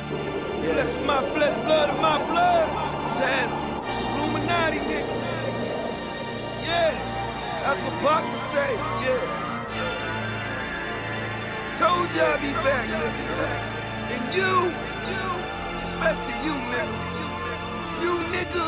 Flesh of my flesh, blood of my blood. Said Illuminati, nigga. Yeah, that's what Pac would say. Yeah. Told you I'd be back, nigga. And you, especially you, nigga. You, nigga.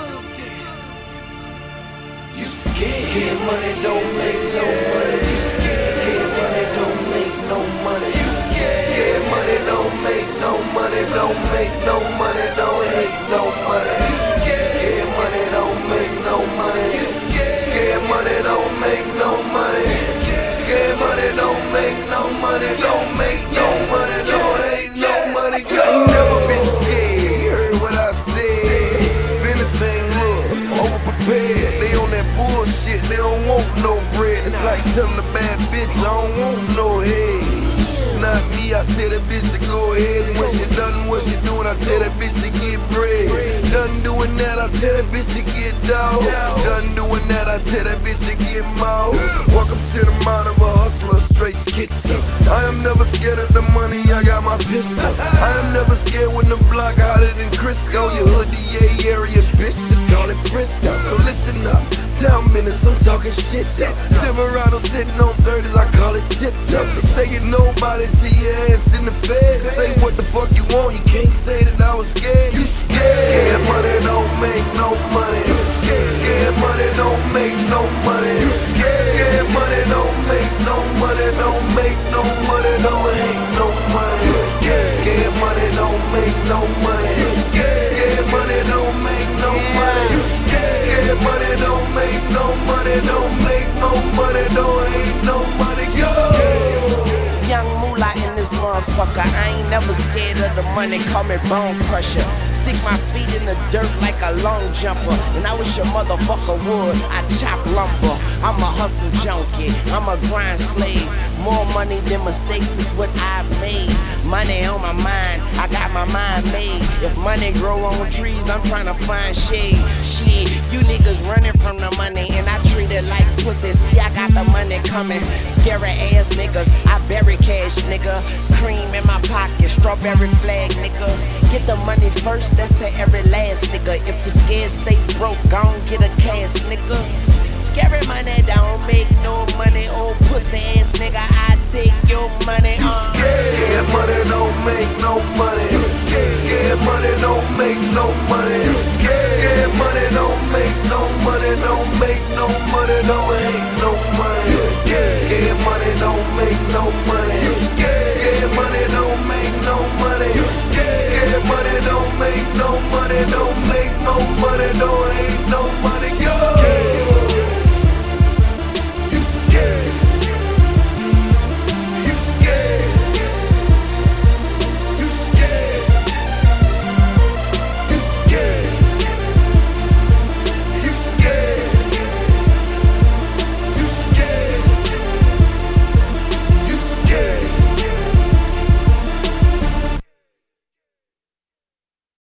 You scared money don't make no money. You scared money don't make no money. You scared money don't make no money. Don't make no money. Don't hate no money. You scared money don't make no money. You scared money don't make no money. Scared money don't make no money. Don't make no money. Don't hate no money. I ain't never been scared. You heard what I said. If anything, look, overprepared. They on that bullshit. They don't want no bread. It's like telling a bad bitch I don't want no head. Not me, I tell that bitch to go ahead. And when she done what she doing, I tell that bitch to get bread. Done doing that, I tell that bitch to get dog. Done doing that, I tell that bitch to get mouth. Welcome to the mind of a hustler, straight schizo. I am never scared of the money, I got my pistol. I am never scared when the block hotter than Crisco. Your hood DA area, bitch, just call it Frisco. So listen up, town minutes, I'm talking shit though. Silverado sitting on 30s, I call it tip top. Saying nobody to your ass in the fed. Say what the fuck you want, you can't say that I was scared. You scared? Scared money don't make no money. You scared money don't make no money. You scared money don't make no money. Don't make no money. Don't hate no money. You scared money don't make no money. You scared money don't make no money. You scared money don't make no money. Don't make no money. Don't hate no money. You scared? Young moolah in this motherfucker. I ain't never scared of the money, call me bone crusher. Stick my feet in the dirt like a long jumper. And I wish your motherfucker would. I chop lumber. I'm a hustle junkie. I'm a grind slave. More money than mistakes is what I've made. Money on my mind, I got my mind made. If money grow on trees, I'm trying to find shade. Shit, you niggas running from the money and I treat it like pussy. See, I got the money coming. Scary ass niggas, I bury cash, nigga. Cream in my pocket, strawberry flag, nigga. Get the money first, that's to every last nigga. If you scared, stay broke, gon' get a cash, nigga. Scary money don't make no money, old pussy ass nigga. I take your money. Scared money don't make no money. You scared money don't make no money. You scared money don't make no money. Don't make no money. Don't hate no money. You scared money don't make no money. You scared